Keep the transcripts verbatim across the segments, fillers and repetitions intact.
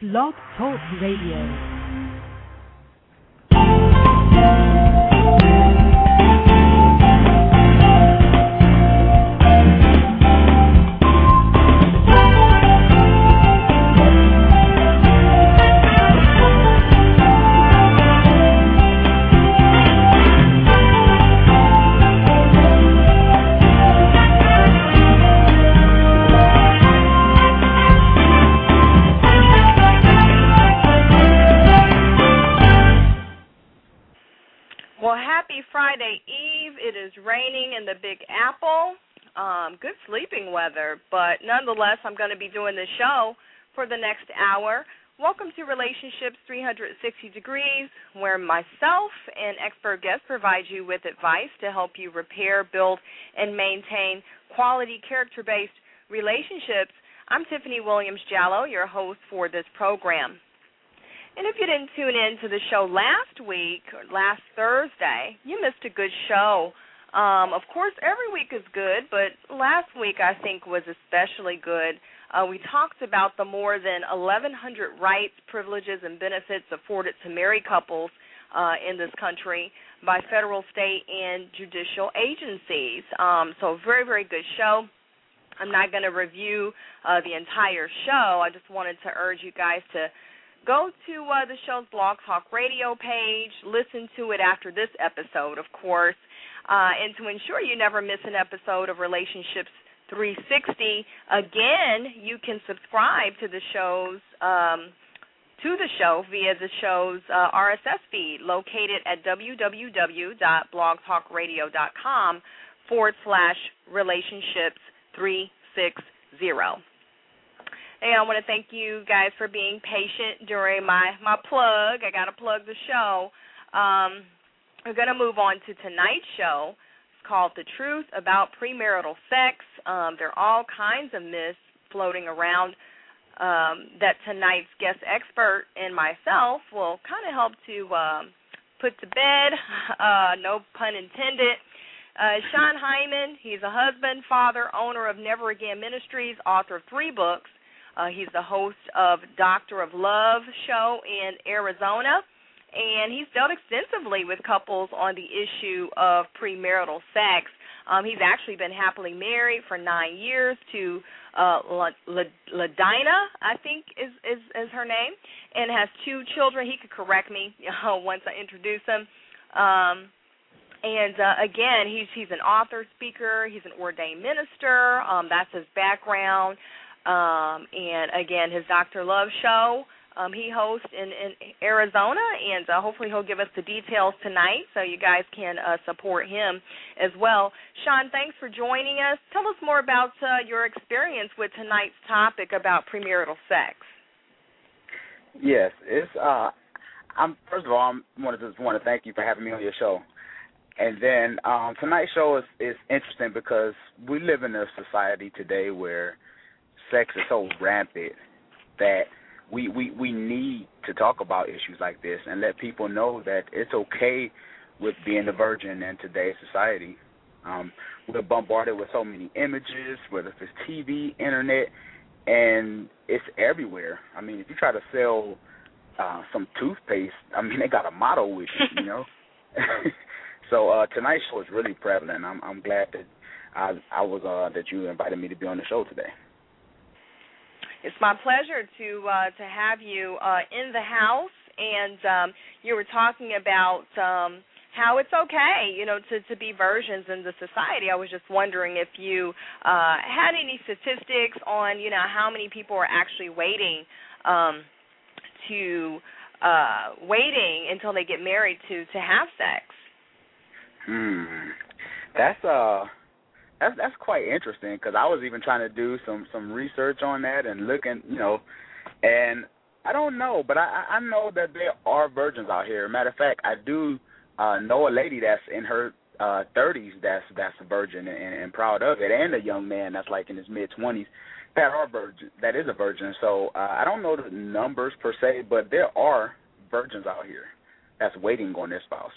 Blog Talk Radio. Friday Eve. It is raining in the Big Apple. Um, good sleeping weather, but nonetheless, I'm going to be doing the show for the next hour. Welcome to Relationships three hundred sixty Degrees, where myself and expert guests provide you with advice to help you repair, build, and maintain quality character-based relationships. I'm Tiffany Williams-Jallo, your host for this program. And if you didn't tune in to the show last week, or last Thursday, you missed a good show. Um, of course, every week is good, but last week I think was especially good. Uh, we talked about the more than eleven hundred rights, privileges, and benefits afforded to married couples uh, in this country by federal, state, and judicial agencies. Um, so very, very good show. I'm not going to review uh, the entire show. I just wanted to urge you guys to go to uh, the show's Blog Talk Radio page, listen to it after this episode, of course, uh, and to ensure you never miss an episode of Relationships three sixty, again, you can subscribe to the show's um, to the show via the show's uh, R S S feed located at www.blogtalkradio.com forward slash relationships three sixty. Hey, I want to thank you guys for being patient during my, my plug. I got to plug the show. Um, we're going to move on to tonight's show. It's called The Truth About Premarital Sex. Um, there are all kinds of myths floating around um, that tonight's guest expert and myself will kind of help to um, put to bed, uh, no pun intended. Uh, Sean Hyman, he's a husband, father, owner of Never Again Ministries, author of three books. Uh, he's the host of Doctor of Love show in Arizona, and he's dealt extensively with couples on the issue of premarital sex. Um, he's actually been happily married for nine years to uh, Ladina, I think is, is, is her name, and has two children. He could correct me uh, once I introduce him. Um, and, uh, again, he's, he's an author, speaker. He's an ordained minister. Um, that's his background. Um, and, again, his Doctor Love show, um, he hosts in, in Arizona, and uh, hopefully he'll give us the details tonight so you guys can uh, support him as well. Sean, thanks for joining us. Tell us more about uh, your experience with tonight's topic about premarital sex. Yes, it's. Uh, I'm first of all, I want to just want to thank you for having me on your show. And then um, tonight's show is, is interesting because we live in a society today where sex is so rampant that we, we, we need to talk about issues like this and let people know that it's okay with being a virgin in today's society. Um, we're bombarded with so many images, whether it's T V, internet, and it's everywhere. I mean, if you try to sell uh, some toothpaste, I mean, they got a motto with it, you know. So uh, tonight's show is really prevalent. I'm, I'm glad that I, I was uh, that you invited me to be on the show today. It's my pleasure to uh, to have you uh, in the house, and um, you were talking about um, how it's okay, you know, to, to be virgins in the society. I was just wondering if you uh, had any statistics on, you know, how many people are actually waiting um, to uh, waiting until they get married to, to have sex. Hmm, that's uh. That's that's quite interesting because I was even trying to do some, some research on that and looking, you know, and I don't know, but I, I know that there are virgins out here. Matter of fact, I do uh, know a lady that's in her uh, thirties that's that's a virgin and, and proud of it, and a young man that's like in his mid twenties that are virgin that is a virgin. So uh, I don't know the numbers per se, but there are virgins out here that's waiting on their spouse.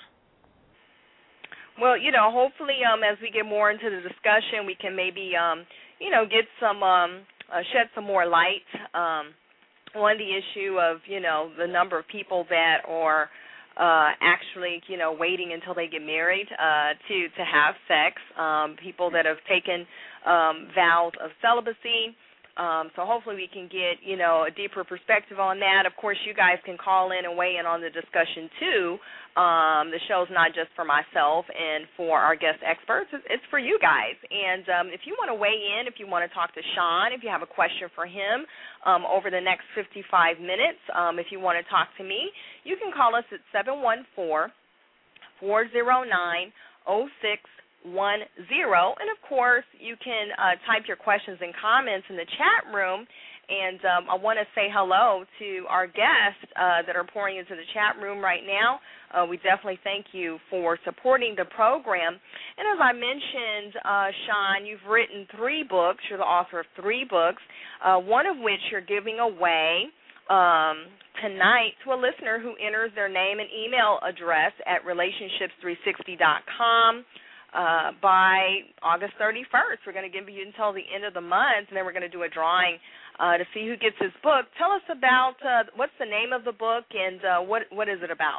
Well, you know, hopefully um, as we get more into the discussion, we can maybe, um, you know, get some, um, uh, shed some more light um, on the issue of, you know, the number of people that are uh, actually, you know, waiting until they get married uh, to, to have sex, um, people that have taken um, vows of celibacy. Um, so hopefully we can get, you know, a deeper perspective on that. Of course, you guys can call in and weigh in on the discussion, too. Um, the show's not just for myself and for our guest experts. It's, it's for you guys. And um, if you want to weigh in, if you want to talk to Sean, if you have a question for him um, over the next fifty-five minutes, um, if you want to talk to me, you can call us at seven one four, four zero nine, zero six one zero. And, of course, you can uh, type your questions and comments in the chat room. And um, I want to say hello to our guests uh, that are pouring into the chat room right now. Uh, we definitely thank you for supporting the program. And as I mentioned, uh, Sean, you've written three books. You're the author of three books, uh, one of which you're giving away um, tonight to a listener who enters their name and email address at relationships three sixty dot com. Uh, by August thirty-first. We're going to give you until the end of the month, and then we're going to do a drawing uh, to see who gets this book. Tell us about uh, what's the name of the book and uh, what what is it about?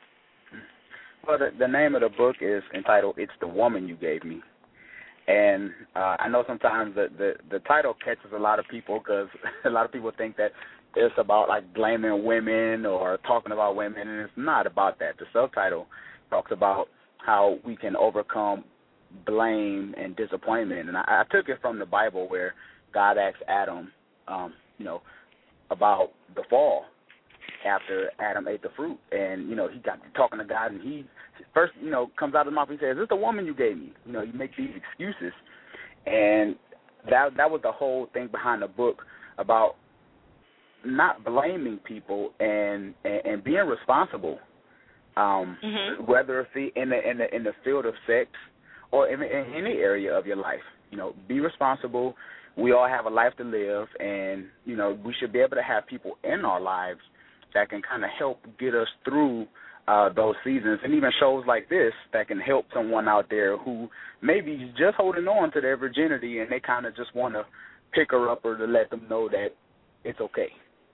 Well, the, the name of the book is entitled "It's the Woman You Gave Me," and uh, I know sometimes the, the the title catches a lot of people because a lot of people think that it's about like blaming women or talking about women, and it's not about that. The subtitle talks about how we can overcome blame and disappointment. And I, I took it from the Bible where God asked Adam, um, you know, about the fall after Adam ate the fruit. And, you know, he got talking to God, and he first, you know, comes out of his mouth, he says, "Is this the woman you gave me?" You know, you make these excuses. And that that was the whole thing behind the book, about not blaming people and, and, and being responsible. Um, mm-hmm. Whether it's in the in the in the field of sex or in, in any area of your life, you know, be responsible. We all have a life to live, and you know, we should be able to have people in our lives that can kind of help get us through uh, those seasons, and even shows like this that can help someone out there who maybe is just holding on to their virginity, and they kind of just want to pick her up or to let them know that it's okay.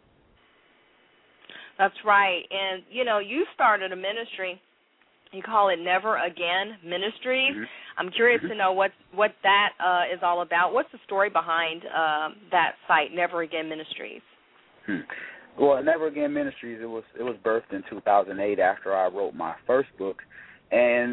That's right. And, you know, you started a ministry. You call it Never Again Ministries. Mm-hmm. I'm curious mm-hmm. to know what, what that uh, is all about. What's the story behind uh, that site, Never Again Ministries? Hmm. Well, Never Again Ministries, it was it was birthed in two thousand eight after I wrote my first book. And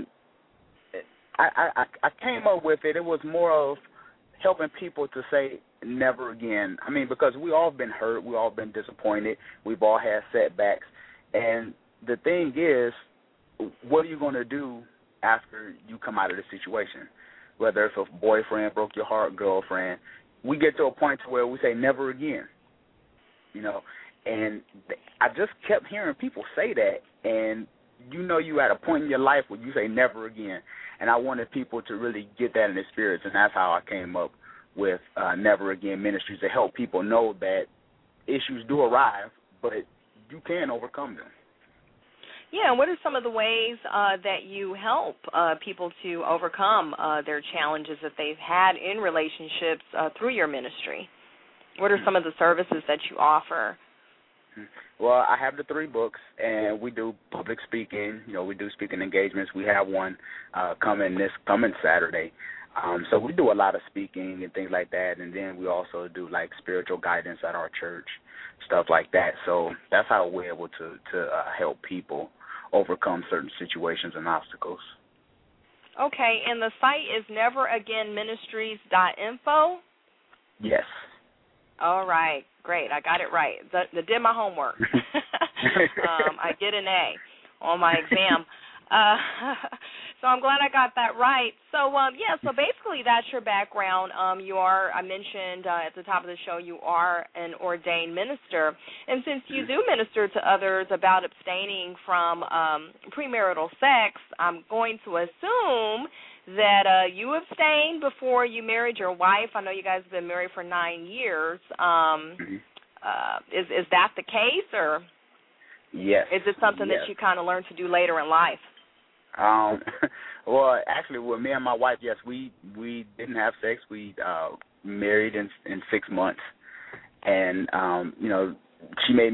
I, I, I came up with it. It was more of helping people to say never again. I mean, because we all been hurt, we all been disappointed, we've all had setbacks, and the thing is, what are you going to do after you come out of the situation? Whether it's a boyfriend broke your heart, girlfriend, we get to a point to where we say never again, you know. And I just kept hearing people say that, and you know you at a point in your life where you say never again. And I wanted people to really get that in their spirits, and that's how I came up with uh, Never Again Ministries, to help people know that issues do arrive, but you can overcome them. Yeah, what are some of the ways uh, that you help uh, people to overcome uh, their challenges that they've had in relationships uh, through your ministry? What are some of the services that you offer? Well, I have the three books, and we do public speaking. You know, we do speaking engagements. We have one uh, coming this coming Saturday. Um, so we do a lot of speaking and things like that, and then we also do, like, spiritual guidance at our church, stuff like that. So that's how we're able to, to uh, help people overcome certain situations and obstacles. Okay, and the site is never again ministries dot info? Yes. All right, great. I got it right. The, the did my homework. um, I get an A on my exam. Uh, so I'm glad I got that right. So, um, yeah, so basically that's your background. Um, you are, I mentioned uh, at the top of the show, you are an ordained minister. And since you do minister to others about abstaining from um, premarital sex, I'm going to assume that uh, you abstained before you married your wife. I know you guys have been married for nine years. Um, uh, is, is that the case, or yes. is it something yes. that you kind of learned to do later in life? Um, well, actually, with me and my wife, yes, we, we didn't have sex. We uh, married in in six months, and um, you know, she made